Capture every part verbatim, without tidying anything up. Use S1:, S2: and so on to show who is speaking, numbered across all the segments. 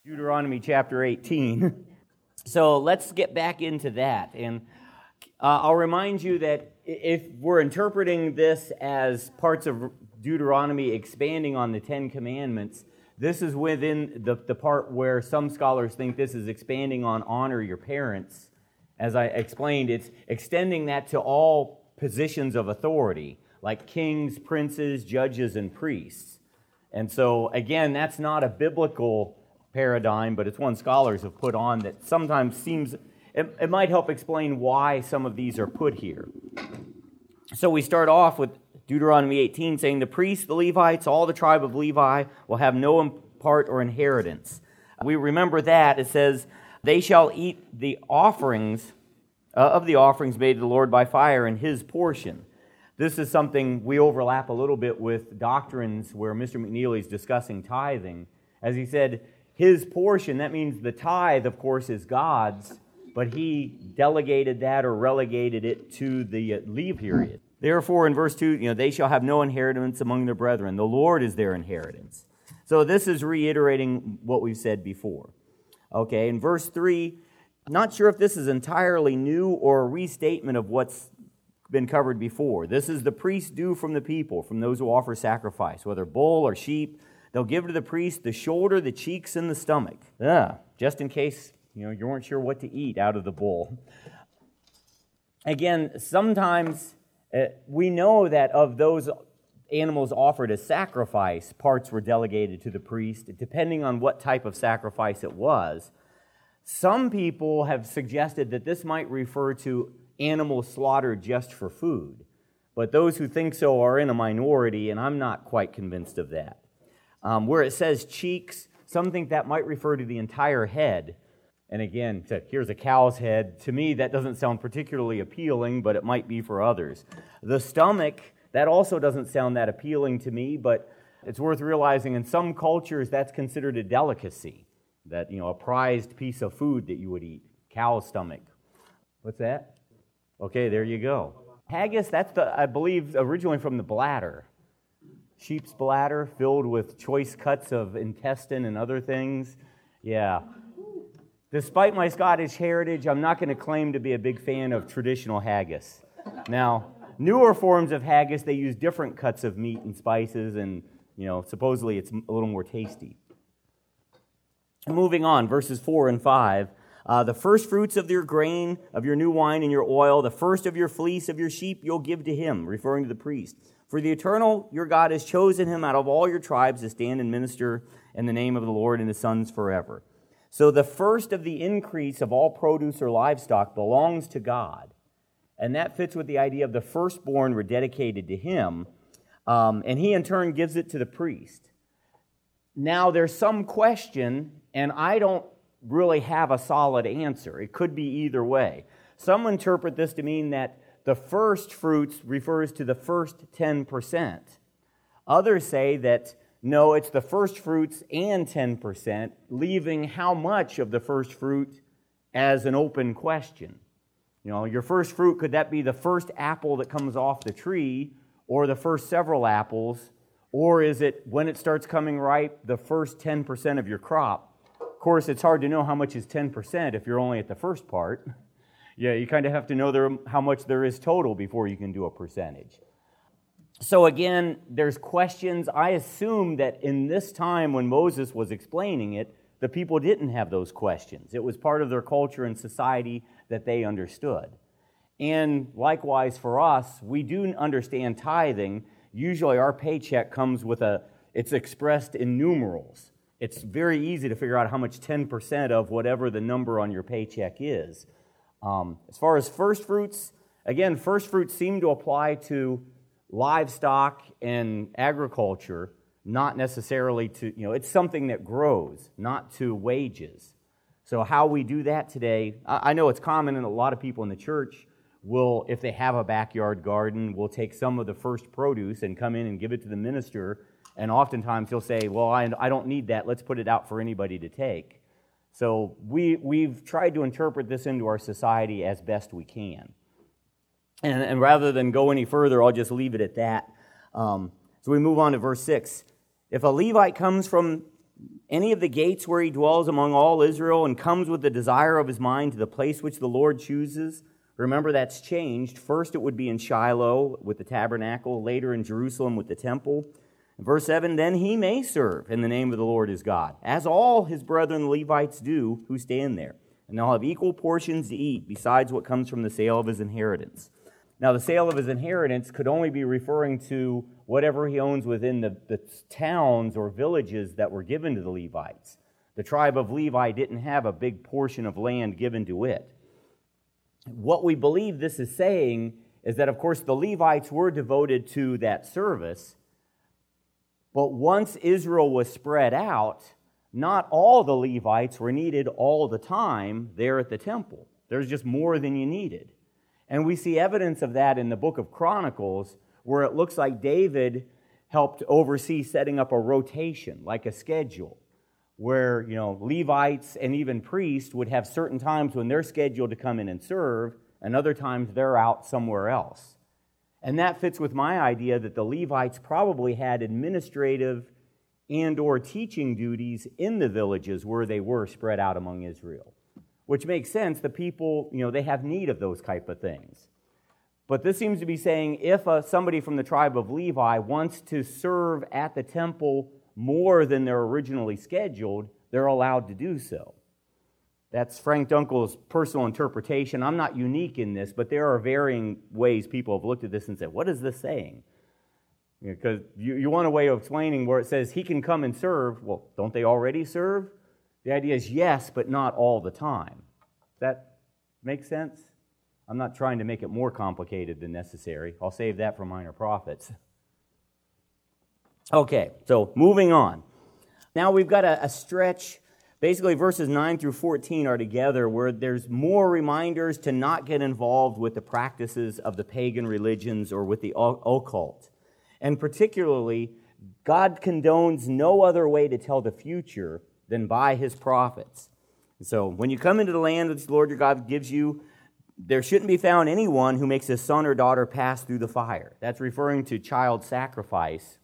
S1: Deuteronomy chapter eighteen. So let's get back into that. And uh, I'll remind you that if we're interpreting this as parts of Deuteronomy expanding on the Ten Commandments, this is within the, the part where some scholars think this is expanding on honor your parents. As I explained, it's extending that to all positions of authority, like kings, princes, judges, and priests. And so, again, that's not a biblical paradigm, but it's one scholars have put on that sometimes seems, it, it might help explain why some of these are put here. So we start off with Deuteronomy eighteen saying, the priests, the Levites, all the tribe of Levi will have no part or inheritance. We remember that. It says, they shall eat the offerings uh, of the offerings made to the Lord by fire in his portion. This is something we overlap a little bit with doctrines where Mister McNeely is discussing tithing. As he said, his portion, that means the tithe, of course, is God's, but he delegated that or relegated it to the leave period. Therefore, in verse two, you know, they shall have no inheritance among their brethren. The Lord is their inheritance. So this is reiterating what we've said before. Okay, in verse three, not sure if this is entirely new or a restatement of what's been covered before. This is the priest's due from the people, from those who offer sacrifice, whether bull or sheep. They'll give to the priest the shoulder, the cheeks, and the stomach. Yeah, just in case you know you weren't sure what to eat out of the bull. Again, sometimes uh, we know that of those animals offered as sacrifice, parts were delegated to the priest, depending on what type of sacrifice it was. Some people have suggested that this might refer to animals slaughtered just for food, but those who think so are in a minority, and I'm not quite convinced of that. Um, where it says cheeks, some think that might refer to the entire head. And again, to, here's a cow's head. To me, that doesn't sound particularly appealing, but it might be for others. The stomach, that also doesn't sound that appealing to me, but it's worth realizing in some cultures that's considered a delicacy, that, you know, a prized piece of food that you would eat, cow's stomach. What's that? Okay, there you go. Haggis, that's, the I believe, originally from the bladder. Sheep's bladder filled with choice cuts of intestine and other things. Yeah. Despite my Scottish heritage, I'm not going to claim to be a big fan of traditional haggis. Now, newer forms of haggis, they use different cuts of meat and spices, and, you know, supposedly it's a little more tasty. Moving on, verses four and five. Uh, the first fruits of your grain, of your new wine and your oil, the first of your fleece of your sheep you'll give to him, referring to the priest. For the eternal, your God, has chosen him out of all your tribes to stand and minister in the name of the Lord and his sons forever. So the first of the increase of all produce or livestock belongs to God. And that fits with the idea of the firstborn were dedicated to him. Um, and he in turn gives it to the priest. Now there's some question, and I don't really have a solid answer. It could be either way. Some interpret this to mean that the first fruits refers to the first ten percent. Others say that, no, it's the first fruits and ten percent, leaving how much of the first fruit as an open question. You know, your first fruit, could that be the first apple that comes off the tree, or the first several apples, or is it, when it starts coming ripe, the first ten percent of your crop? Of course, it's hard to know how much is ten percent if you're only at the first part. Yeah, you kind of have to know there, how much there is total before you can do a percentage. So again, there's questions. I assume that in this time when Moses was explaining it, the people didn't have those questions. It was part of their culture and society that they understood. And likewise for us, we do understand tithing. Usually our paycheck comes with a, it's expressed in numerals. It's very easy to figure out how much ten percent of whatever the number on your paycheck is. Um, as far as first fruits, again, first fruits seem to apply to livestock and agriculture, not necessarily to, you know, it's something that grows, not to wages. So how we do that today, I know it's common, and a lot of people in the church will, if they have a backyard garden, will take some of the first produce and come in and give it to the minister, and oftentimes he'll say, well, I, I don't need that, let's put it out for anybody to take. So we, we've tried to interpret this into our society as best we can. And, and rather than go any further, I'll just leave it at that. Um, so we move on to verse six. If a Levite comes from any of the gates where he dwells among all Israel and comes with the desire of his mind to the place which the Lord chooses. Remember, that's changed. First, it would be in Shiloh with the tabernacle, later in Jerusalem with the temple. In verse seven, then he may serve in the name of the Lord his God, as all his brethren the Levites do who stand there. And they'll have equal portions to eat, besides what comes from the sale of his inheritance. Now, the sale of his inheritance could only be referring to whatever he owns within the, the towns or villages that were given to the Levites. The tribe of Levi didn't have a big portion of land given to it. What we believe this is saying is that, of course, the Levites were devoted to that service, but once Israel was spread out, not all the Levites were needed all the time there at the temple. There's just more than you needed. And we see evidence of that in the book of Chronicles, where it looks like David helped oversee setting up a rotation, like a schedule, where, you know, Levites and even priests would have certain times when they're scheduled to come in and serve, and other times they're out somewhere else. And that fits with my idea that the Levites probably had administrative and or teaching duties in the villages where they were spread out among Israel. Which makes sense. The people, you know, they have need of those type of things. But this seems to be saying if uh, somebody from the tribe of Levi wants to serve at the temple more than they're originally scheduled, they're allowed to do so. That's Frank Dunkel's personal interpretation. I'm not unique in this, but there are varying ways people have looked at this and said, what is this saying? Because you, you want a way of explaining where it says he can come and serve. Well, don't they already serve? The idea is yes, but not all the time. Does that make sense? I'm not trying to make it more complicated than necessary. I'll save that for minor prophets. Okay, so moving on. Now we've got a, a stretch, basically verses nine through fourteen are together, where there's more reminders to not get involved with the practices of the pagan religions or with the occult. And particularly, God condones no other way to tell the future than by his prophets. So when you come into the land which the Lord your God gives you, there shouldn't be found anyone who makes his son or daughter pass through the fire. That's referring to child sacrifice.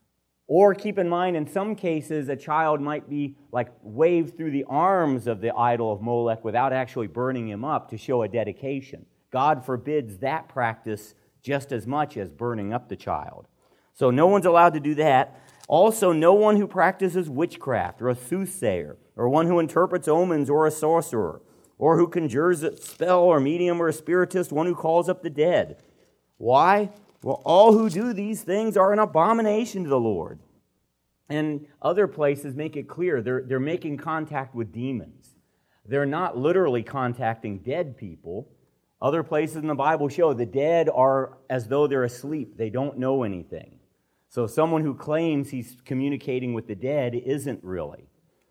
S1: Or keep in mind, in some cases, a child might be like waved through the arms of the idol of Molech without actually burning him up to show a dedication. God forbids that practice just as much as burning up the child. So no one's allowed to do that. Also, no one who practices witchcraft or a soothsayer or one who interprets omens or a sorcerer or who conjures a spell or medium or a spiritist, one who calls up the dead. Why? Well, all who do these things are an abomination to the Lord. And other places make it clear they're, they're making contact with demons. They're not literally contacting dead people. Other places in the Bible show the dead are as though they're asleep. They don't know anything. So someone who claims he's communicating with the dead isn't really.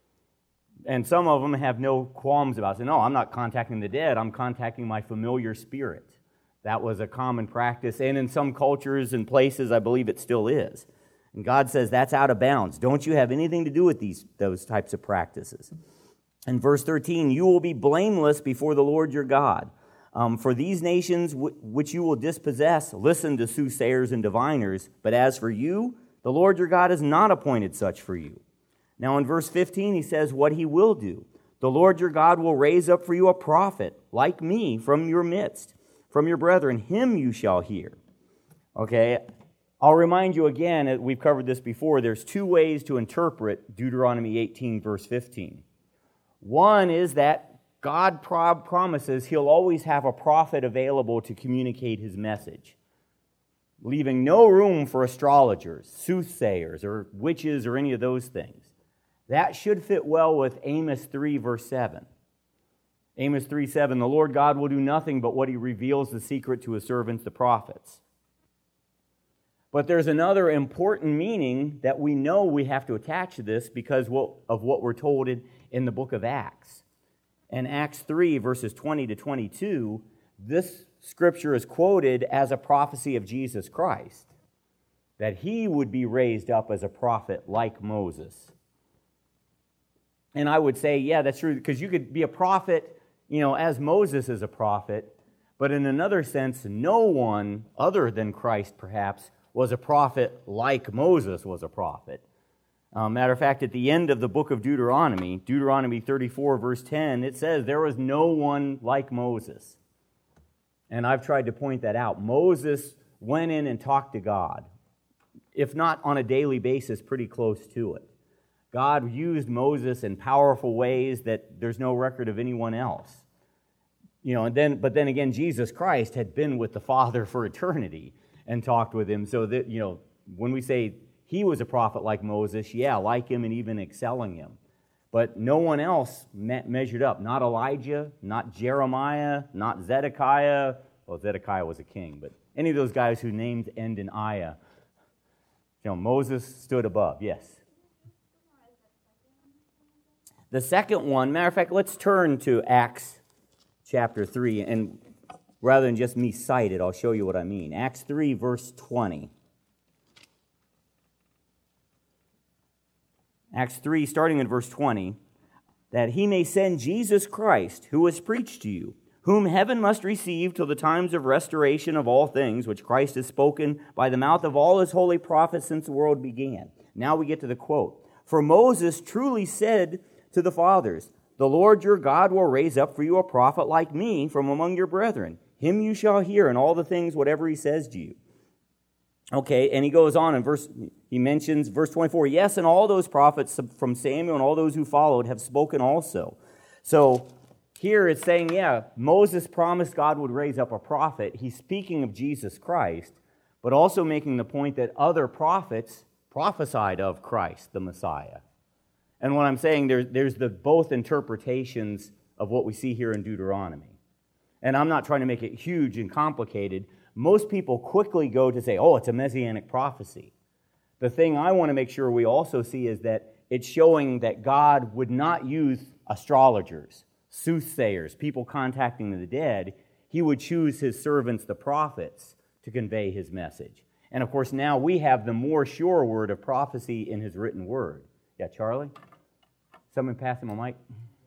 S1: And some of them have no qualms about it. No, I'm not contacting the dead. I'm contacting my familiar spirit. That was a common practice. And in some cultures and places, I believe it still is. And God says that's out of bounds. Don't you have anything to do with these those types of practices. In verse thirteen, you will be blameless before the Lord your God. Um, for these nations w- which you will dispossess, listen to soothsayers and diviners. But as for you, the Lord your God has not appointed such for you. Now in verse fifteen, he says what he will do. The Lord your God will raise up for you a prophet like me from your midst, from your brethren. Him you shall hear. Okay, I'll remind you again, we've covered this before, there's two ways to interpret Deuteronomy eighteen, verse fifteen. One is that God promises he'll always have a prophet available to communicate his message, leaving no room for astrologers, soothsayers, or witches, or any of those things. That should fit well with Amos three, verse seven. Amos three, seven, the Lord God will do nothing but what he reveals the secret to his servants, the prophets. But there's another important meaning that we know we have to attach to this because of what we're told in the book of Acts. In Acts three, verses twenty to twenty-two, this scripture is quoted as a prophecy of Jesus Christ, that he would be raised up as a prophet like Moses. And I would say, yeah, that's true, because you could be a prophet, you know, as Moses is a prophet, but in another sense, no one other than Christ, perhaps, was a prophet like Moses was a prophet. Uh, matter of fact, at the end of the book of Deuteronomy, Deuteronomy thirty-four, verse ten, it says, there was no one like Moses. And I've tried to point that out. Moses went in and talked to God, if not on a daily basis, pretty close to it. God used Moses in powerful ways that there's no record of anyone else. You know, and then, but then again, Jesus Christ had been with the Father for eternity and talked with him. So that, you know, when we say he was a prophet like Moses, yeah, like him and even excelling him. But no one else me- measured up. Not Elijah, not Jeremiah, not Zedekiah. Well, Zedekiah was a king, but any of those guys whose names end in Iah. You know, Moses stood above, yes. The second one, matter of fact, let's turn to Acts chapter three, and rather than just me cite it, I'll show you what I mean. Acts three, verse twenty. Acts three, starting in verse twenty, that he may send Jesus Christ, who was preached to you, whom heaven must receive till the times of restoration of all things, which Christ has spoken by the mouth of all his holy prophets since the world began. Now we get to the quote. For Moses truly said to the fathers, the Lord your God will raise up for you a prophet like me from among your brethren. Him you shall hear in all the things whatever he says to you. Okay, and he goes on in verse, he mentions verse twenty-four, yes, and all those prophets from Samuel and all those who followed have spoken also. So here it's saying, yeah, Moses promised God would raise up a prophet. He's speaking of Jesus Christ, but also making the point that other prophets prophesied of Christ, the Messiah. And what I'm saying, there, there's the both interpretations of what we see here in Deuteronomy. And I'm not trying to make it huge and complicated. Most people quickly go to say, oh, it's a messianic prophecy. The thing I want to make sure we also see is that it's showing that God would not use astrologers, soothsayers, people contacting the dead. He would choose his servants, the prophets, to convey his message. And of course, now we have the more sure word of prophecy in his written word. Yeah, Charlie? Someone pass him a mic.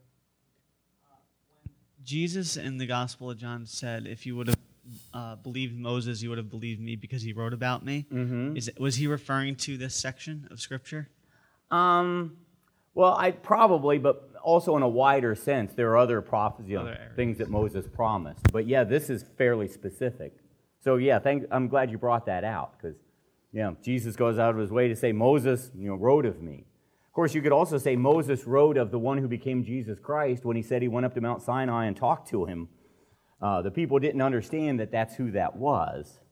S2: Jesus in the Gospel of John said, if you would have uh, believed Moses, you would have believed me because he wrote about me. Mm-hmm. Is it, was he referring to this section of Scripture?
S1: Um, well, I probably, but also in a wider sense, there are other prophecies, you know, other things that Moses promised. But yeah, this is fairly specific. So yeah, thank, I'm glad you brought that out because, you know, Jesus goes out of his way to say, Moses, you know, wrote of me. Of course, you could also say Moses wrote of the one who became Jesus Christ when he said he went up to Mount Sinai and talked to him. Uh, the people didn't understand that that's who that was.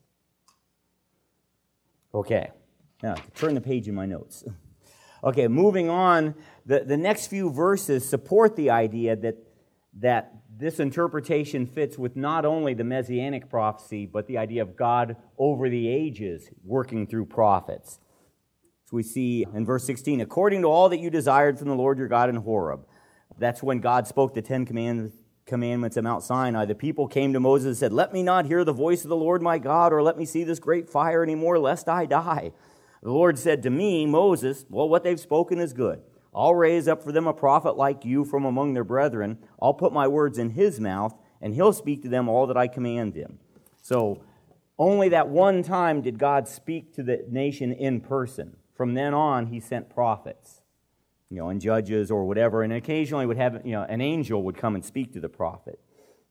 S1: Okay, now turn the page in my notes. Okay, moving on, the, the next few verses support the idea that, that this interpretation fits with not only the Messianic prophecy, but the idea of God over the ages working through prophets. So we see in verse sixteen, according to all that you desired from the Lord your God in Horeb. That's when God spoke the Ten Commandments. commandments at Mount Sinai, the people came to Moses and said, let me not hear the voice of the Lord my God, or let me see this great fire anymore, lest I die. The Lord said to me, Moses, well, what they've spoken is good. I'll raise up for them a prophet like you from among their brethren. I'll put my words in his mouth, and he'll speak to them all that I command him. So only that one time did God speak to the nation in person. From then on, he sent prophets, you know, and judges or whatever, and occasionally would have, you know, an angel would come and speak to the prophet.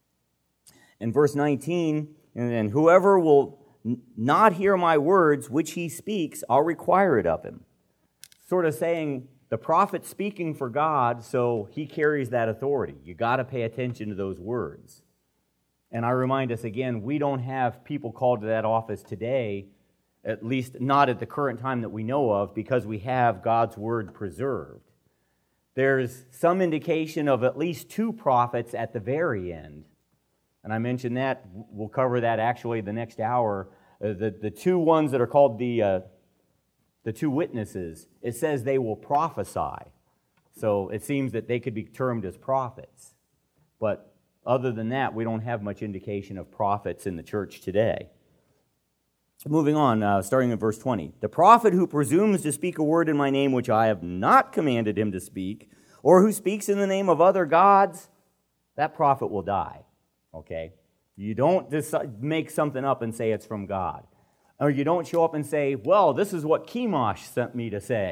S1: In verse nineteen, and whoever will n- not hear my words which he speaks, I'll require it of him. Sort of saying the prophet's speaking for God, so he carries that authority. You got to pay attention to those words. And I remind us again, we don't have people called to that office today, at least not at the current time that we know of, because we have God's word preserved. There's some indication of at least two prophets at the very end. And I mentioned that. We'll cover that actually the next hour. Uh, the, the two ones that are called the, uh, the two witnesses, it says they will prophesy. So it seems that they could be termed as prophets. But other than that, we don't have much indication of prophets in the church today. Moving on, uh, starting in verse twenty. The prophet who presumes to speak a word in my name which I have not commanded him to speak, or who speaks in the name of other gods, that prophet will die. Okay? You don't decide, make something up and say it's from God. Or you don't show up and say, well, this is what Chemosh sent me to say.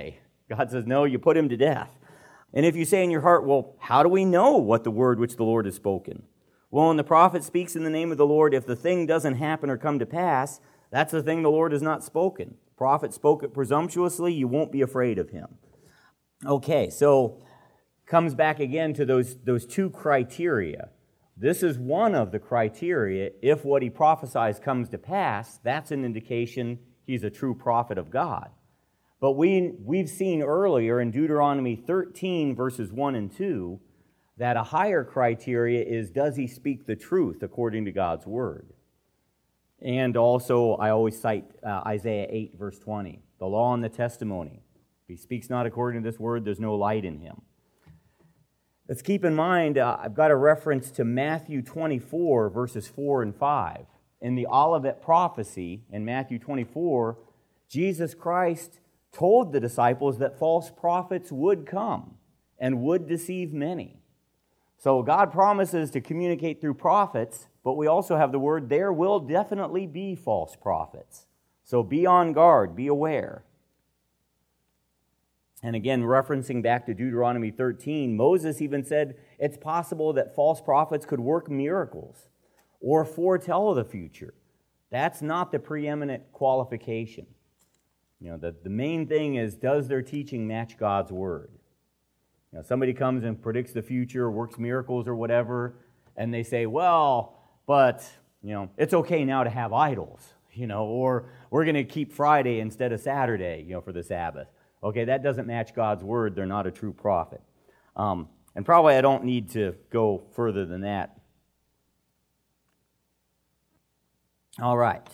S1: God says, no, you put him to death. And if you say in your heart, well, how do we know what the word which the Lord has spoken? Well, when the prophet speaks in the name of the Lord, if the thing doesn't happen or come to pass, that's the thing the Lord has not spoken. The prophet spoke it presumptuously, you won't be afraid of him. Okay, so comes back again to those, those two criteria. This is one of the criteria. If what he prophesies comes to pass, that's an indication he's a true prophet of God. But we, we've seen earlier in Deuteronomy thirteen, verses one and two, that a higher criteria is, does he speak the truth according to God's word? And also, I always cite uh, Isaiah eight, verse twenty, the law and the testimony. If he speaks not according to this word, there's no light in him. Let's keep in mind, uh, I've got a reference to Matthew twenty-four, verses four and five. In the Olivet prophecy, in Matthew twenty-four, Jesus Christ told the disciples that false prophets would come and would deceive many. So God promises to communicate through prophets, but we also have the word, there will definitely be false prophets. So be on guard, be aware. And again, referencing back to Deuteronomy thirteen, Moses even said it's possible that false prophets could work miracles or foretell the future. That's not the preeminent qualification. You know, the, the main thing is, does their teaching match God's word? You know, somebody comes and predicts the future, works miracles or whatever, and they say, well, but, you know, it's okay now to have idols, you know, or we're going to keep Friday instead of Saturday, you know, for the Sabbath. Okay, that doesn't match God's word. They're not a true prophet. Um, and probably I don't need to go further than that. All right.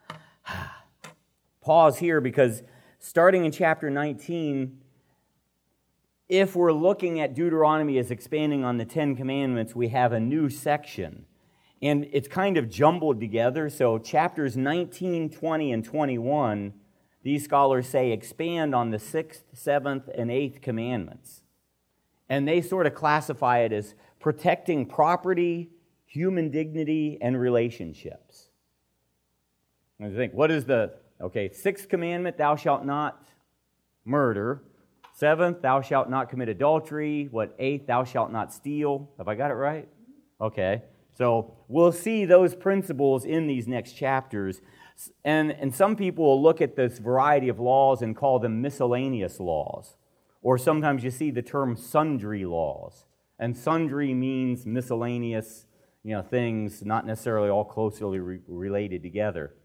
S1: Pause here because starting in chapter nineteen, if we're looking at Deuteronomy as expanding on the Ten Commandments, we have a new section. And it's kind of jumbled together. So chapters nineteen, twenty, and twenty-one, these scholars say expand on the sixth, seventh, and eighth commandments. And they sort of classify it as protecting property, human dignity, and relationships. And I think, what is the, okay, sixth commandment, thou shalt not murder. Seventh, thou shalt not commit adultery. What, eighth, thou shalt not steal. Have I got it right? Okay. So we'll see those principles in these next chapters. And, and some people will look at this variety of laws and call them miscellaneous laws. Or sometimes you see the term sundry laws. And sundry means miscellaneous, you know, things not necessarily all closely re- related together.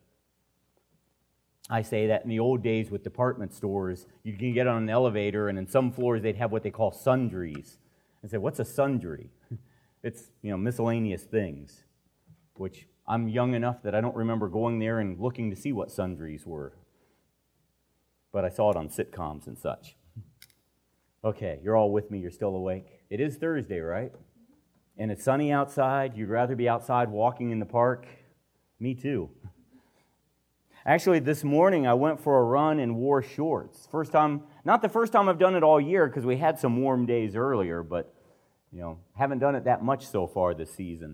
S1: I say that in the old days with department stores, you can get on an elevator, and in some floors they'd have what they call sundries. I say, what's a sundry? It's, you know, miscellaneous things, which I'm young enough that I don't remember going there and looking to see what sundries were. But I saw it on sitcoms and such. Okay, you're all with me, you're still awake. It is Thursday, right? And it's sunny outside. You'd rather be outside walking in the park? Me too. Actually, this morning I went for a run and wore shorts. First time, not the first time I've done it all year because we had some warm days earlier, but, you know, haven't done it that much so far this season.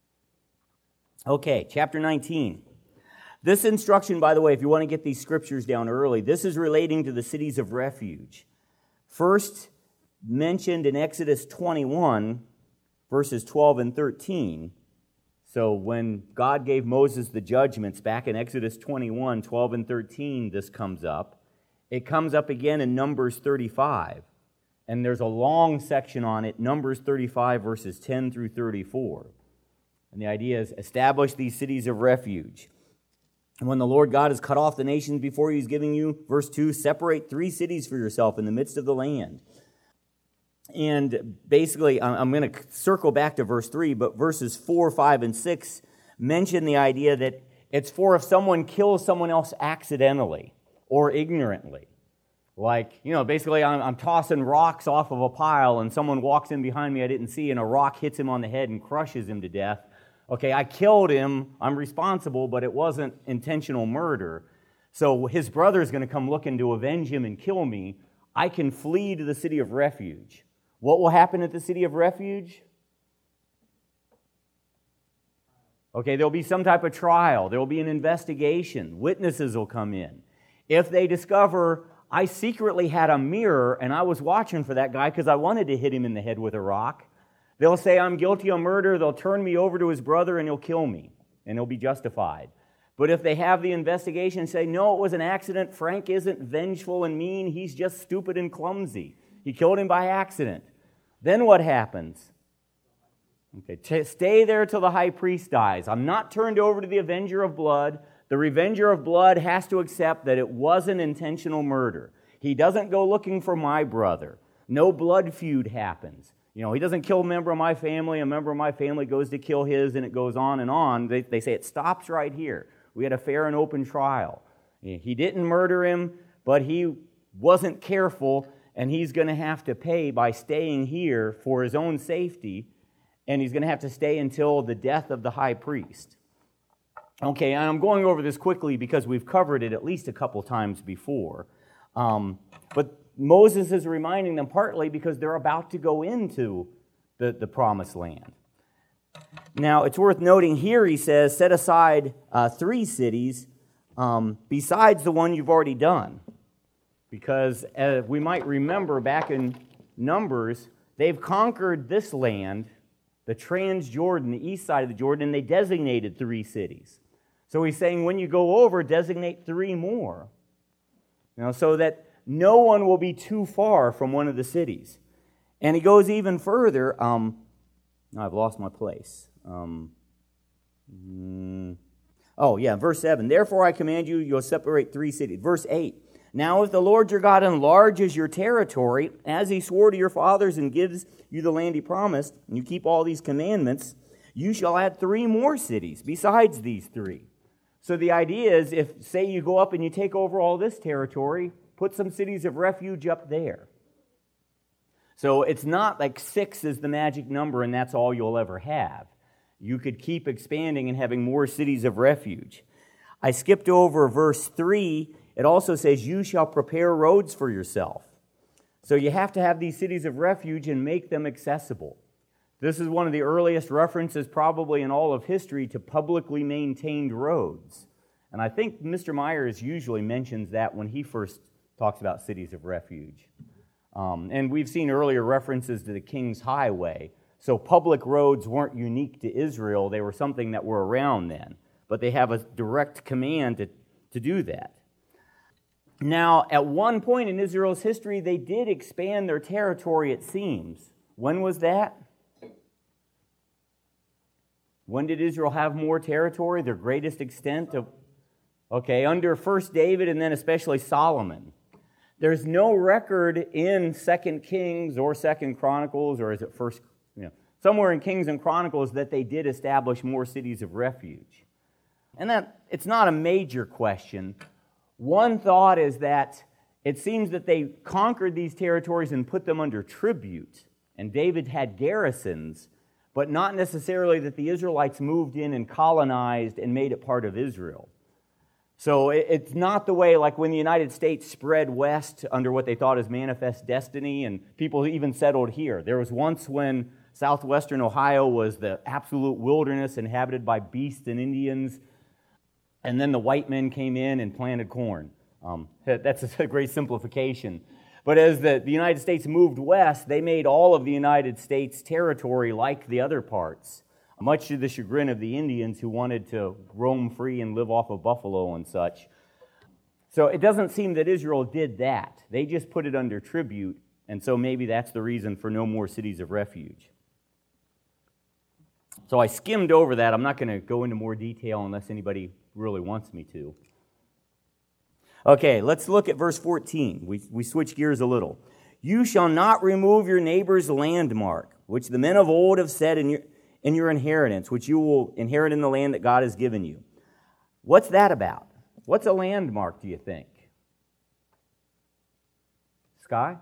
S1: Okay, chapter nineteen. This instruction, by the way, if you want to get these scriptures down early, this is relating to the cities of refuge. First mentioned in Exodus twenty-one, verses twelve and thirteen. So when God gave Moses the judgments back in Exodus twenty-one, twelve and thirteen, this comes up. It comes up again in Numbers thirty-five. And there's a long section on it, Numbers thirty-five, verses ten through thirty-four. And the idea is, establish these cities of refuge. And when the Lord God has cut off the nations before you, He's giving you, verse two, separate three cities for yourself in the midst of the land. And basically, I'm going to circle back to verse three, but verses four, five, and six mention the idea that it's for if someone kills someone else accidentally or ignorantly. Like, you know, basically I'm, I'm tossing rocks off of a pile and someone walks in behind me I didn't see and a rock hits him on the head and crushes him to death. Okay, I killed him, I'm responsible, but it wasn't intentional murder. So his brother's going to come looking to avenge him and kill me. I can flee to the city of refuge. What will happen at the city of refuge? Okay, there'll be some type of trial. There'll be an investigation. Witnesses will come in. If they discover I secretly had a mirror and I was watching for that guy because I wanted to hit him in the head with a rock. They'll say I'm guilty of murder, they'll turn me over to his brother and he'll kill me, and he'll be justified. But if they have the investigation and say, no, it was an accident, Frank isn't vengeful and mean, he's just stupid and clumsy. He killed him by accident. Then what happens? Okay, t- stay there till the high priest dies. I'm not turned over to the avenger of blood. The revenger of blood has to accept that it was an intentional murder. He doesn't go looking for my brother. No blood feud happens. You know, he doesn't kill a member of my family, a member of my family goes to kill his, and it goes on and on. They, they say it stops right here. We had a fair and open trial. He didn't murder him, but he wasn't careful, and he's going to have to pay by staying here for his own safety, and he's going to have to stay until the death of the high priest. Okay, and I'm going over this quickly because we've covered it at least a couple times before. Um, but Moses is reminding them partly because they're about to go into the, the promised land. Now, it's worth noting here, he says, set aside uh, three cities um, besides the one you've already done. Because uh, we might remember back in Numbers, they've conquered this land, the Transjordan, the east side of the Jordan, and they designated three cities. So he's saying when you go over, designate three more. You know, so that no one will be too far from one of the cities. And he goes even further. Um, I've lost my place. Um, mm, oh, yeah, verse seven. Therefore I command you, you'll separate three cities. Verse eight. Now if the Lord your God enlarges your territory, as he swore to your fathers and gives you the land he promised, and you keep all these commandments, you shall add three more cities besides these three. So the idea is, if, say, you go up and you take over all this territory, put some cities of refuge up there. So it's not like six is the magic number and that's all you'll ever have. You could keep expanding and having more cities of refuge. I skipped over verse three. It also says, you shall prepare roads for yourself. So you have to have these cities of refuge and make them accessible. This is one of the earliest references probably in all of history to publicly maintained roads. And I think Mister Myers usually mentions that when he first talks about cities of refuge. Um, and we've seen earlier references to the King's Highway. So public roads weren't unique to Israel. They were something that were around then. But they have a direct command to, to do that. Now, at one point in Israel's history, they did expand their territory, it seems. When was that? When did Israel have more territory, their greatest extent of... Okay, under First David and then especially Solomon. There's no record in Second Kings or Second Chronicles, or is it First, you know, somewhere in Kings and Chronicles that they did establish more cities of refuge. And that it's not a major question. One thought is that it seems that they conquered these territories and put them under tribute, and David had garrisons, but not necessarily that the Israelites moved in and colonized and made it part of Israel. So it's not the way like when the United States spread west under what they thought is manifest destiny, and people even settled here. There was once when southwestern Ohio was the absolute wilderness inhabited by beasts and Indians, and then the white men came in and planted corn. Um, that's a great simplification. But as the, the United States moved west, they made all of the United States territory like the other parts, much to the chagrin of the Indians who wanted to roam free and live off of buffalo and such. So it doesn't seem that Israel did that. They just put it under tribute, and so maybe that's the reason for no more cities of refuge. So I skimmed over that. I'm not going to go into more detail unless anybody really wants me to. Okay, let's look at verse fourteen. We, we switch gears a little. You shall not remove your neighbor's landmark, which the men of old have said in your, in your inheritance, which you will inherit in the land that God has given you. What's that about? What's a landmark, do you think? Sky?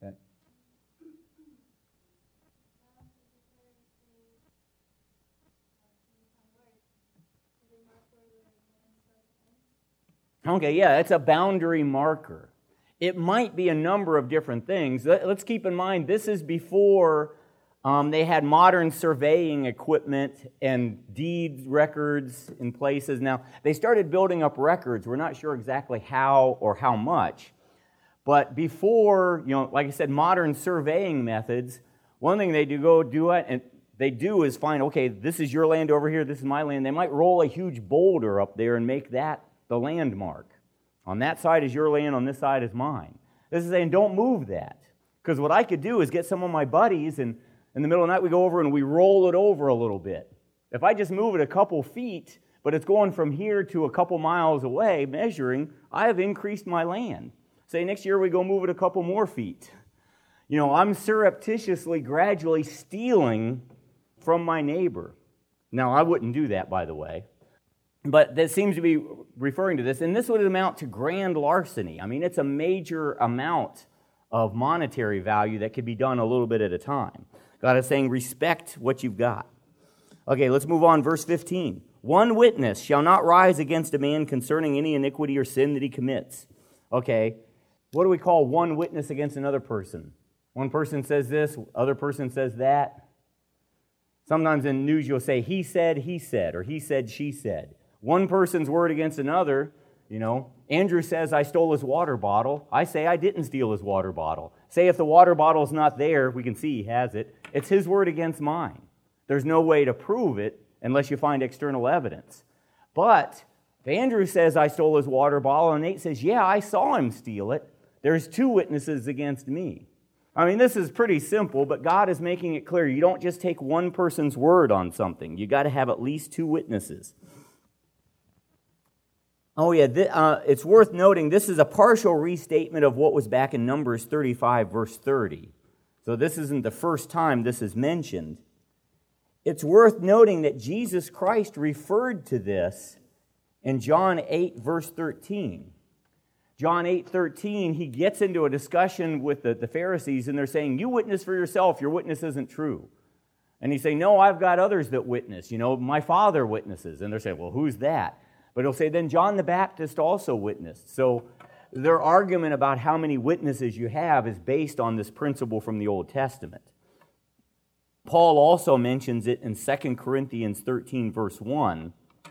S1: Okay, yeah, it's a boundary marker. It might be a number of different things. Let's keep in mind, this is before um, they had modern surveying equipment and deed records in places. Now, they started building up records. We're not sure exactly how or how much. But before, you know, like I said, modern surveying methods, one thing they do go do it, and they do is find, okay, this is your land over here, this is my land. They might roll a huge boulder up there and make that the landmark. On that side is your land, on this side is mine. This is saying, don't move that. Because what I could do is get some of my buddies, and in the middle of the night we go over and we roll it over a little bit. If I just move it a couple feet, but it's going from here to a couple miles away, measuring, I have increased my land. Say next year we go move it a couple more feet. You know, I'm surreptitiously, gradually stealing from my neighbor. Now, I wouldn't do that, by the way. But that seems to be referring to this. And this would amount to grand larceny. I mean, it's a major amount of monetary value that could be done a little bit at a time. God is saying, respect what you've got. Okay, let's move on. Verse fifteen. One witness shall not rise against a man concerning any iniquity or sin that he commits. Okay, what do we call one witness against another person? One person says this, other person says that. Sometimes in news you'll say, he said, he said, or he said, she said. One person's word against another, you know. Andrew says, I stole his water bottle. I say, I didn't steal his water bottle. Say if the water bottle's not there, we can see he has it. It's his word against mine. There's no way to prove it unless you find external evidence. But if Andrew says, I stole his water bottle, and Nate says, yeah, I saw him steal it, there's two witnesses against me. I mean, this is pretty simple, but God is making it clear. You don't just take one person's word on something. You got to have at least two witnesses. Oh yeah, th- uh, it's worth noting this is a partial restatement of what was back in Numbers thirty-five, verse thirty. So this isn't the first time this is mentioned. It's worth noting that Jesus Christ referred to this in John eight, verse thirteen. John eight thirteen, he gets into a discussion with the, the Pharisees, and they're saying, you witness for yourself, your witness isn't true. And he's saying, no, I've got others that witness. You know, my Father witnesses. And they're saying, well, who's that? But he'll say, then John the Baptist also witnessed. So their argument about how many witnesses you have is based on this principle from the Old Testament. Paul also mentions it in Second Corinthians thirteen, verse one.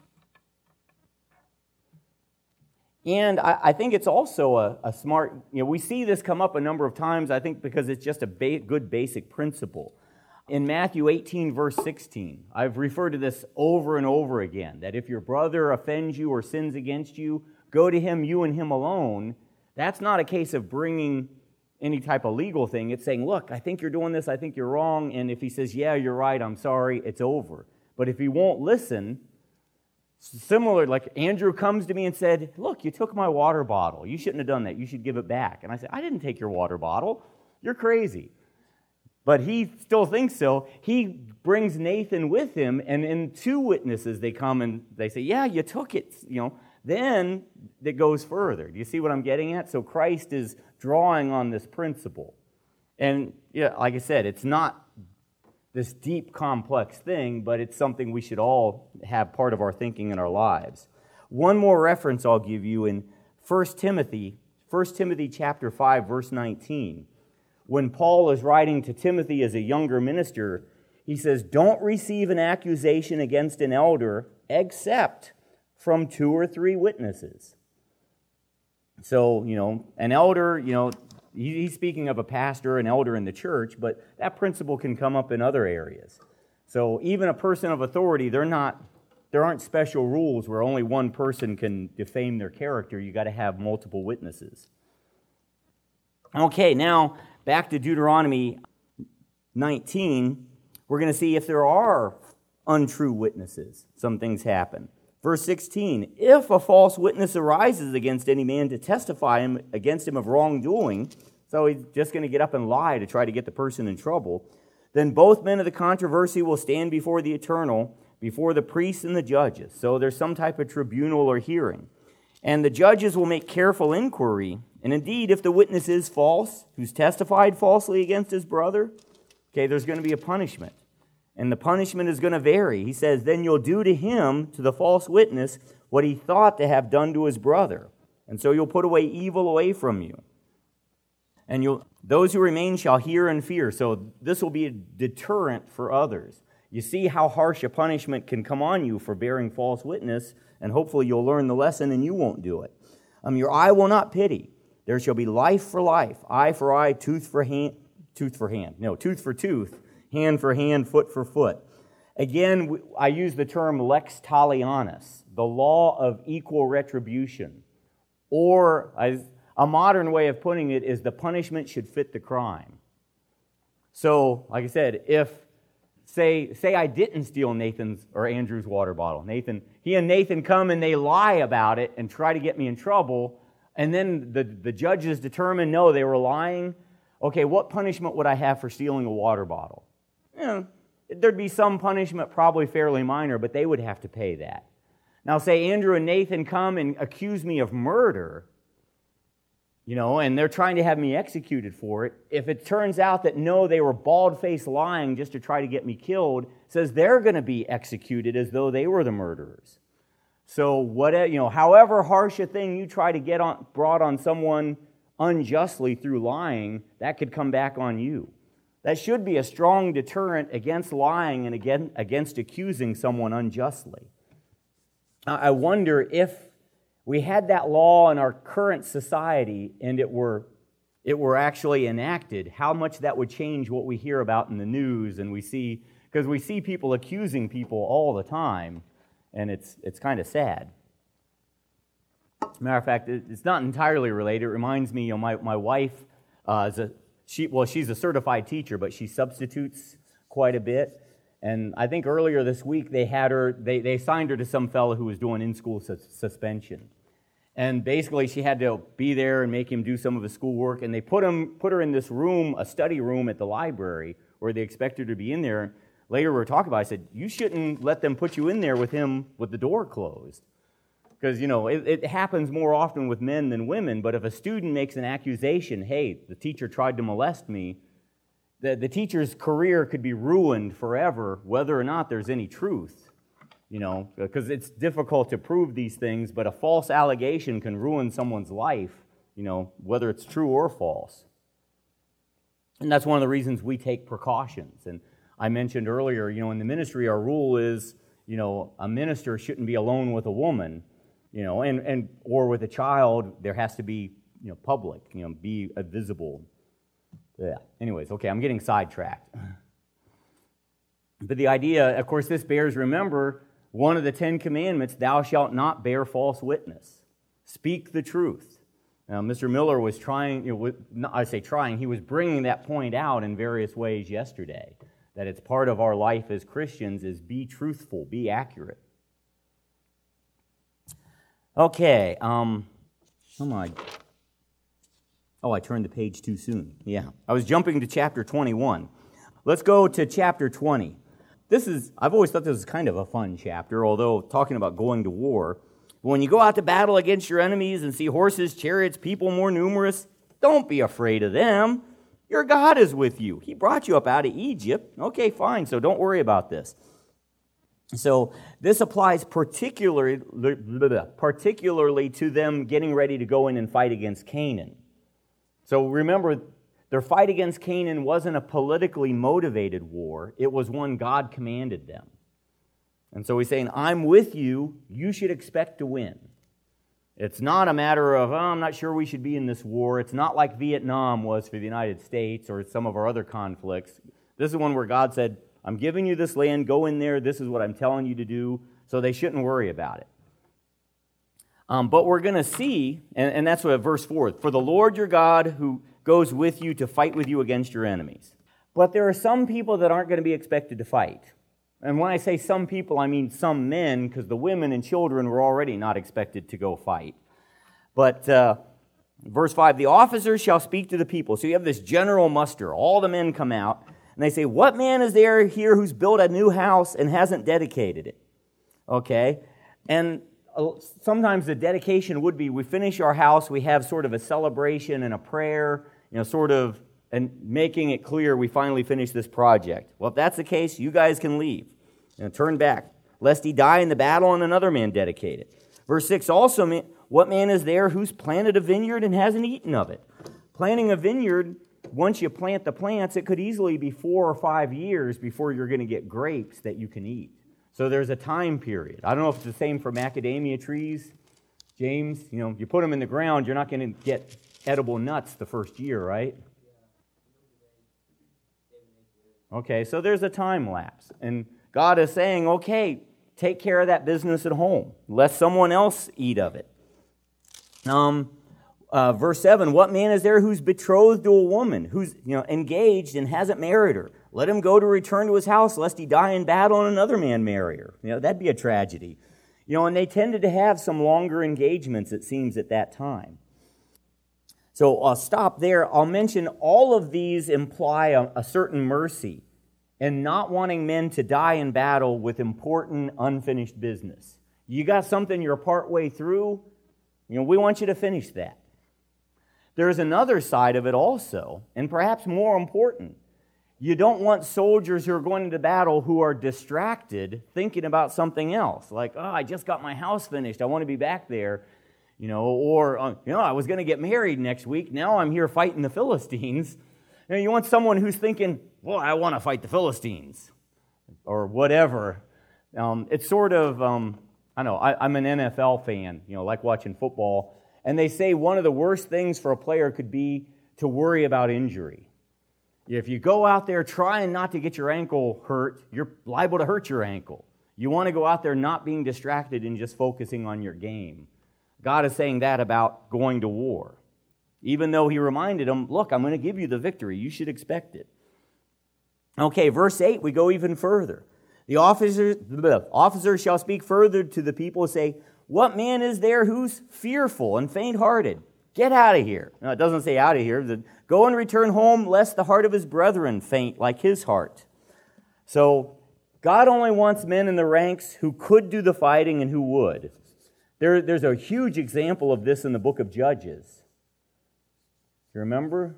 S1: And I, I think it's also a, a smart, you know, we see this come up a number of times, I think, because it's just a ba- good basic principle. In Matthew eighteen, verse sixteen, I've referred to this over and over again, that if your brother offends you or sins against you, go to him, you and him alone. That's not a case of bringing any type of legal thing. It's saying, look, I think you're doing this, I think you're wrong, and if he says, yeah, you're right, I'm sorry, it's over. But if he won't listen, similar, like Andrew comes to me and said, look, you took my water bottle. You shouldn't have done that. You should give it back. And I said, I didn't take your water bottle. You're crazy. But he still thinks so. He brings Nathan with him, and in two witnesses they come and they say, yeah, you took it. You know, then it goes further. Do you see what I'm getting at? So Christ is drawing on this principle. And yeah, like I said, it's not this deep, complex thing, but it's something we should all have part of our thinking in our lives. One more reference I'll give you in First Timothy, First Timothy chapter five, verse nineteen. When Paul is writing to Timothy as a younger minister, he says, don't receive an accusation against an elder except from two or three witnesses. So, you know, an elder, you know, he's speaking of a pastor, an elder in the church, but that principle can come up in other areas. So even a person of authority, they're not, there aren't special rules where only one person can defame their character. You got to have multiple witnesses. Okay, now back to Deuteronomy nineteen. We're going to see if there are untrue witnesses. Some things happen. Verse sixteen, if a false witness arises against any man to testify him against him of wrongdoing, so he's just going to get up and lie to try to get the person in trouble, then both men of the controversy will stand before the Eternal, before the priests and the judges. So there's some type of tribunal or hearing. And the judges will make careful inquiry. And indeed, if the witness is false, who's testified falsely against his brother, okay, there's going to be a punishment. And the punishment is going to vary. He says, then you'll do to him, to the false witness, what he thought to have done to his brother. And so you'll put away evil away from you. And you'll those who remain shall hear and fear. So this will be a deterrent for others. You see how harsh a punishment can come on you for bearing false witness, and hopefully you'll learn the lesson and you won't do it. Um, your eye will not pity, There shall be life for life, eye for eye, tooth for hand, tooth for hand. No, tooth for tooth, hand for hand, foot for foot. Again, I use the term lex talionis, the law of equal retribution. Or, as a modern way of putting it is the punishment should fit the crime. So, like I said, if, say, say I didn't steal Nathan's or Andrew's water bottle. Nathan, he and Nathan come and they lie about it and try to get me in trouble, and then the, the judges determine, no, they were lying. Okay, what punishment would I have for stealing a water bottle? You know, there'd be some punishment, probably fairly minor, but they would have to pay that. Now, say Andrew and Nathan come and accuse me of murder, you know, and they're trying to have me executed for it. If it turns out that, no, they were bald-faced lying just to try to get me killed, it says they're going to be executed as though they were the murderers. So, what, you know, however harsh a thing you try to get on, brought on someone unjustly through lying, that could come back on you. That should be a strong deterrent against lying and again, against accusing someone unjustly. I wonder if we had that law in our current society and it were, it were actually enacted, how much that would change what we hear about in the news and we see, because we see people accusing people all the time, and it's it's kind of sad. Matter of fact, it's not entirely related. It reminds me, you know, my, my wife uh, is a, she, well, she's a certified teacher, but she substitutes quite a bit. And I think earlier this week they had her, they, they assigned her to some fellow who was doing in-school sus- suspension. And basically she had to be there and make him do some of his schoolwork, and they put him put her in this room, a study room at the library, where they expect her to be in there. Later we were talking about it, I said, you shouldn't let them put you in there with him with the door closed. Because, you know, it, it happens more often with men than women, but if a student makes an accusation, hey, the teacher tried to molest me, the, the teacher's career could be ruined forever, whether or not there's any truth, you know, because it's difficult to prove these things, but a false allegation can ruin someone's life, you know, whether it's true or false. And that's one of the reasons we take precautions. And I mentioned earlier, you know, in the ministry, our rule is, you know, a minister shouldn't be alone with a woman, you know, and, and or with a child. There has to be, you know, public, you know, be visible. Yeah. Anyways, okay, I'm getting sidetracked. But the idea, of course, this bears, remember, one of the Ten Commandments, thou shalt not bear false witness. Speak the truth. Now, Mister Miller was trying, you know, I say trying, he was bringing that point out in various ways yesterday, that it's part of our life as Christians is be truthful, be accurate. Okay, um, oh my, oh, I turned the page too soon. Yeah, I was jumping to chapter twenty-one. Let's go to chapter twenty. This is, I've always thought this was kind of a fun chapter, although talking about going to war. When you go out to battle against your enemies and see horses, chariots, people more numerous, don't be afraid of them. Your God is with you. He brought you up out of Egypt. Okay, fine, so don't worry about this. So this applies particularly, particularly to them getting ready to go in and fight against Canaan. So remember, their fight against Canaan wasn't a politically motivated war. It was one God commanded them. And so he's saying, I'm with you. You should expect to win. It's not a matter of, oh, I'm not sure we should be in this war. It's not like Vietnam was for the United States or some of our other conflicts. This is one where God said, I'm giving you this land, go in there, this is what I'm telling you to do, so they shouldn't worry about it. Um, but we're going to see, and, and that's what verse four, for the Lord your God who goes with you to fight with you against your enemies. But there are some people that aren't going to be expected to fight. And when I say some people, I mean some men, because the women and children were already not expected to go fight. But uh, verse five, the officers shall speak to the people. So you have this general muster. All the men come out, and they say, what man is there here who's built a new house and hasn't dedicated it? Okay? And sometimes the dedication would be, we finish our house, we have sort of a celebration and a prayer, you know, sort of, and making it clear we finally finished this project. Well, if that's the case, you guys can leave. And turn back, lest he die in the battle and another man dedicate it. Verse six also, what man is there who's planted a vineyard and hasn't eaten of it? Planting a vineyard, once you plant the plants, it could easily be four or five years before you're going to get grapes that you can eat. So there's a time period. I don't know if it's the same for macadamia trees. James, you know, you put them in the ground, you're not going to get edible nuts the first year, right? Okay, so there's a time lapse. And God is saying, okay, take care of that business at home. Let someone else eat of it. Um, uh, verse seven, what man is there who's betrothed to a woman, who's you know engaged and hasn't married her? Let him go to return to his house, lest he die in battle and another man marry her. You know, that'd be a tragedy. You know, and they tended to have some longer engagements, it seems, at that time. So I'll stop there. I'll mention all of these imply a, a certain mercy and not wanting men to die in battle with important unfinished business. You got something you're partway through, you know, we want you to finish that. There's another side of it also, and perhaps more important. You don't want soldiers who are going into battle who are distracted thinking about something else. Like, oh, I just got my house finished. I want to be back there. You know, or, uh, you know, I was going to get married next week. Now I'm here fighting the Philistines. You know, you want someone who's thinking, well, I want to fight the Philistines or whatever. Um, it's sort of, um, I don't know, I, I'm an N F L fan, you know, like watching football. And they say one of the worst things for a player could be to worry about injury. If you go out there trying not to get your ankle hurt, you're liable to hurt your ankle. You want to go out there not being distracted and just focusing on your game. God is saying that about going to war. Even though he reminded them, look, I'm going to give you the victory. You should expect it. Okay, verse eight, we go even further. The officers, the officers shall speak further to the people and say, what man is there who's fearful and faint-hearted? Get out of here. No, it doesn't say out of here. The, go and return home, lest the heart of his brethren faint like his heart. So God only wants men in the ranks who could do the fighting and who would. There, there's a huge example of this in the book of Judges. You remember?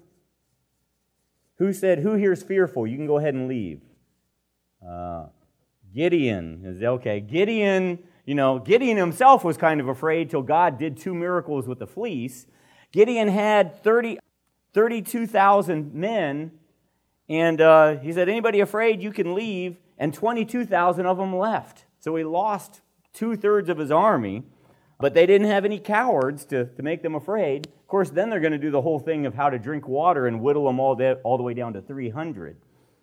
S1: Who said, who here is fearful? You can go ahead and leave. Uh, Gideon. Is okay. Gideon, you know, Gideon himself was kind of afraid till God did two miracles with the fleece. Gideon had thirty, thirty-two thousand men, and uh, he said, anybody afraid, you can leave, and twenty-two thousand of them left. So he lost two-thirds of his army. But they didn't have any cowards to, to make them afraid. Of course, then they're going to do the whole thing of how to drink water and whittle them all, de- all the way down to three hundred.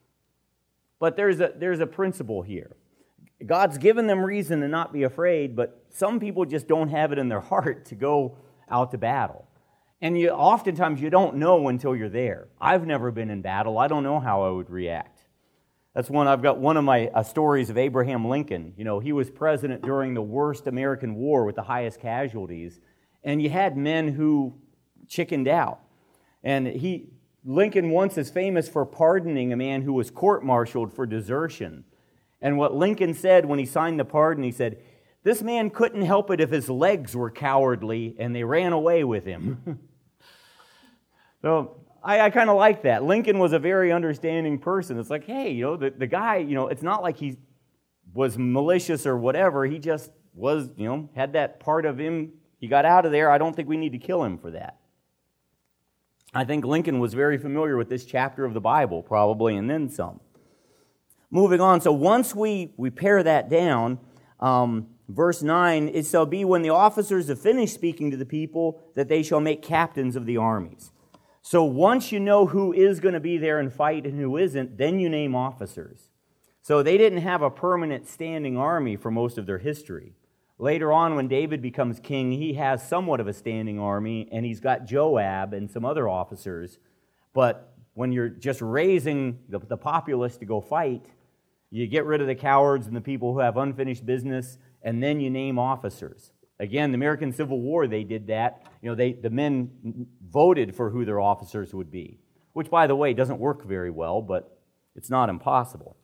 S1: But there's a, there's a principle here. God's given them reason to not be afraid, but some people just don't have it in their heart to go out to battle. And you, oftentimes you don't know until you're there. I've never been in battle. I don't know how I would react. That's one, I've got one of my uh, stories of Abraham Lincoln. You know, he was president during the worst American war with the highest casualties. And you had men who chickened out. And he, Lincoln once is famous for pardoning a man who was court-martialed for desertion. And what Lincoln said when he signed the pardon, he said, this man couldn't help it if his legs were cowardly and they ran away with him. So I, I kind of like that. Lincoln was a very understanding person. It's like, hey, you know, the, the guy, you know, it's not like he was malicious or whatever. He just was, you know, had that part of him. He got out of there. I don't think we need to kill him for that. I think Lincoln was very familiar with this chapter of the Bible, probably, and then some. Moving on, so once we, we pare that down, um, verse nine, it shall be when the officers have finished speaking to the people that they shall make captains of the armies. So once you know who is going to be there and fight and who isn't, then you name officers. So they didn't have a permanent standing army for most of their history. Later on, when David becomes king, he has somewhat of a standing army, and he's got Joab and some other officers. But when you're just raising the, the populace to go fight, you get rid of the cowards and the people who have unfinished business, and then you name officers. Again, the American Civil War, they did that. You know, they the men voted for who their officers would be, which, by the way, doesn't work very well, but it's not impossible.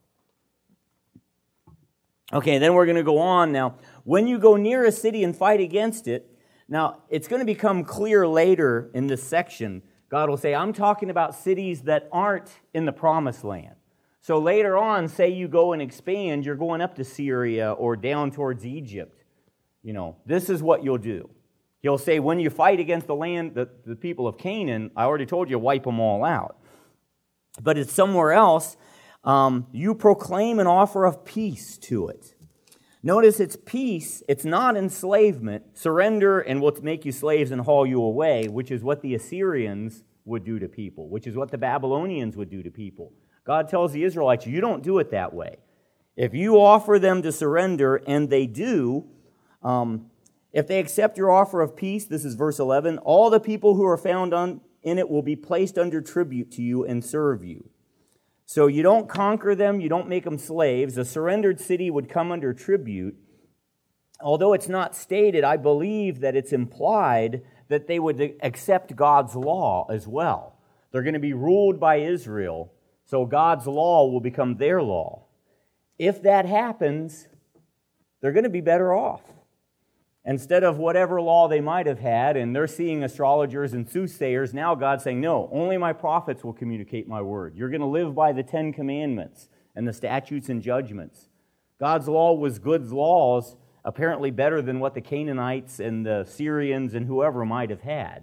S1: Okay, then we're going to go on now. When you go near a city and fight against it, now, it's going to become clear later in this section. God will say, I'm talking about cities that aren't in the promised land. So later on, say you go and expand, you're going up to Syria or down towards Egypt. You know, this is what you'll do. He'll say, when you fight against the land, the, the people of Canaan, I already told you, wipe them all out. But it's somewhere else, um, you proclaim an offer of peace to it. Notice it's peace, it's not enslavement. Surrender and we'll make you slaves and haul you away, which is what the Assyrians would do to people, which is what the Babylonians would do to people. God tells the Israelites, you don't do it that way. If you offer them to surrender, and they do, um, if they accept your offer of peace, this is verse eleven, all the people who are found on, in it will be placed under tribute to you and serve you. So you don't conquer them, you don't make them slaves. A surrendered city would come under tribute. Although it's not stated, I believe that it's implied that they would accept God's law as well. They're going to be ruled by Israel, so God's law will become their law. If that happens, they're going to be better off. Instead of whatever law they might have had, and they're seeing astrologers and soothsayers, now God's saying, no, only my prophets will communicate my word. You're going to live by the Ten Commandments and the statutes and judgments. God's law was good laws, apparently better than what the Canaanites and the Syrians and whoever might have had.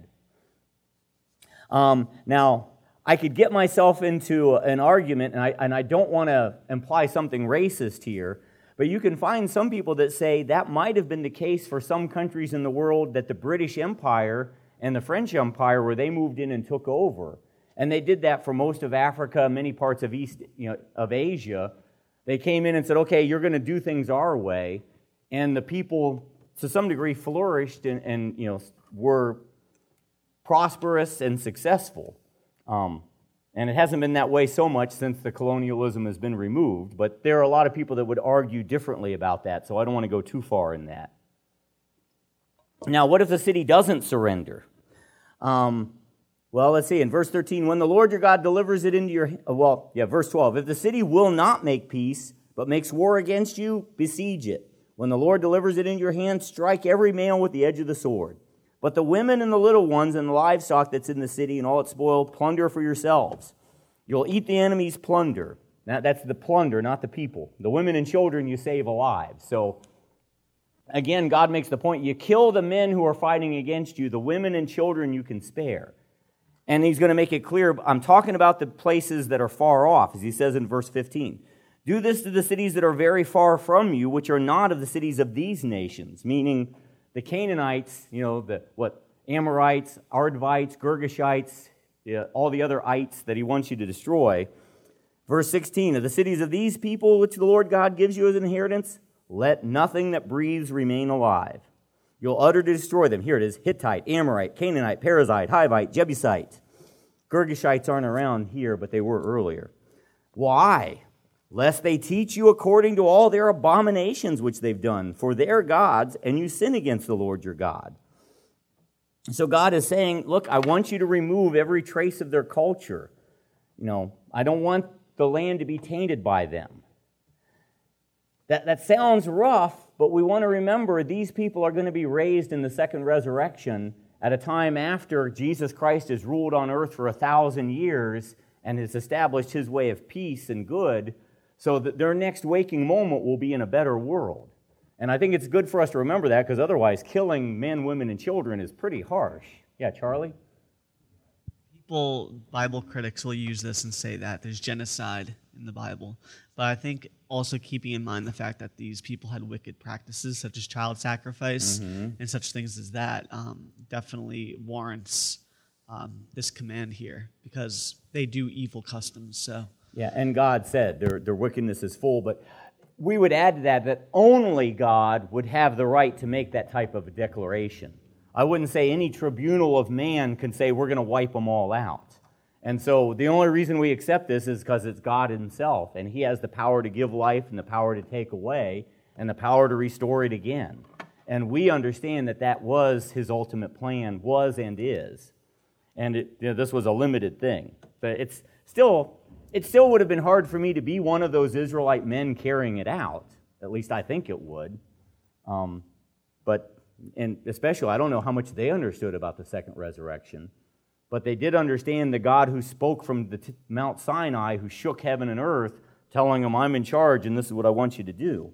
S1: Um, now, I could get myself into an argument, and I, and I don't want to imply something racist here, but you can find some people that say that might have been the case for some countries in the world, that the British Empire and the French Empire, where they moved in and took over. And they did that for most of Africa, many parts of East, you know, of Asia. They came in and said, okay, you're going to do things our way. And the people, to some degree, flourished and, and you know, were prosperous and successful. Um, And it hasn't been that way so much since the colonialism has been removed, but there are a lot of people that would argue differently about that, so I don't want to go too far in that. Now, what if the city doesn't surrender? Um, well, let's see, in verse thirteen, when the Lord your God delivers it into your... Well, yeah, verse twelve, if the city will not make peace, but makes war against you, besiege it. When the Lord delivers it into your hand, strike every male with the edge of the sword. But the women and the little ones and the livestock that's in the city and all its spoil, plunder for yourselves. You'll eat the enemy's plunder. Now, that's the plunder, not the people. The women and children you save alive. So, again, God makes the point, you kill the men who are fighting against you, the women and children you can spare. And he's going to make it clear, I'm talking about the places that are far off, as he says in verse fifteen. Do this to the cities that are very far from you, which are not of the cities of these nations, meaning... The Canaanites, you know, the what Amorites, Arvites, Girgashites, yeah, all the other ites that he wants you to destroy. Verse sixteen, of the cities of these people which the Lord God gives you as an inheritance, let nothing that breathes remain alive. You'll utter to destroy them. Here it is, Hittite, Amorite, Canaanite, Perizzite, Hivite, Jebusite. Girgashites aren't around here, but they were earlier. Why? Lest they teach you according to all their abominations which they've done for their gods, and you sin against the Lord your God. So God is saying, look, I want you to remove every trace of their culture. You know, I don't want the land to be tainted by them. That, that sounds rough, but we want to remember these people are going to be raised in the second resurrection at a time after Jesus Christ has ruled on earth for a thousand years and has established his way of peace and good, so that their next waking moment will be in a better world. And I think it's good for us to remember that, because otherwise killing men, women, and children is pretty harsh. Yeah, Charlie?
S2: People, Bible critics will use this and say that there's genocide in the Bible. But I think also keeping in mind the fact that these people had wicked practices, such as child sacrifice mm-hmm. and such things as that, um, definitely warrants um, this command here, because they do evil customs, so...
S1: Yeah, and God said their, their wickedness is full, but we would add to that that only God would have the right to make that type of a declaration. I wouldn't say any tribunal of man can say we're going to wipe them all out. And so the only reason we accept this is because it's God himself, and he has the power to give life and the power to take away and the power to restore it again. And we understand that that was his ultimate plan, was and is. And it, you know, this was a limited thing. But it's still... It still would have been hard for me to be one of those Israelite men carrying it out. At least I think it would. Um, but, and especially, I don't know how much they understood about the second resurrection. But they did understand the God who spoke from the t- Mount Sinai, who shook heaven and earth, telling them, I'm in charge and this is what I want you to do.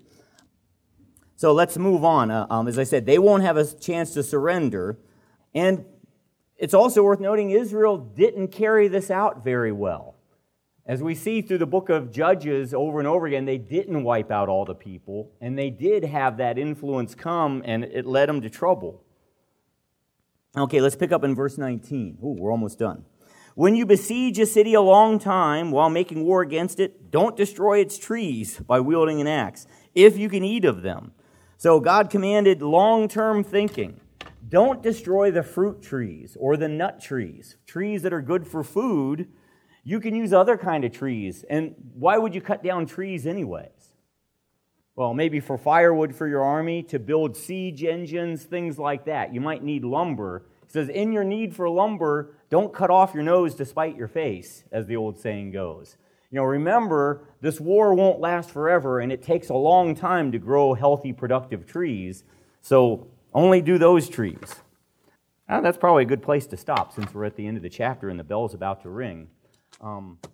S1: So let's move on. Uh, um, as I said, they won't have a chance to surrender. And it's also worth noting Israel didn't carry this out very well. As we see through the book of Judges over and over again, they didn't wipe out all the people, and they did have that influence come, and it led them to trouble. Okay, let's pick up in verse nineteen. Ooh, we're almost done. When you besiege a city a long time while making war against it, don't destroy its trees by wielding an axe, if you can eat of them. So God commanded long-term thinking. Don't destroy the fruit trees or the nut trees, trees that are good for food. You can use other kind of trees. And why would you cut down trees anyways? Well, maybe for firewood for your army, to build siege engines, things like that. You might need lumber. It says, in your need for lumber, don't cut off your nose to spite your face, as the old saying goes. You know, remember, this war won't last forever, and it takes a long time to grow healthy, productive trees. So only do those trees. Now, that's probably a good place to stop since we're at the end of the chapter and the bell's about to ring. Um,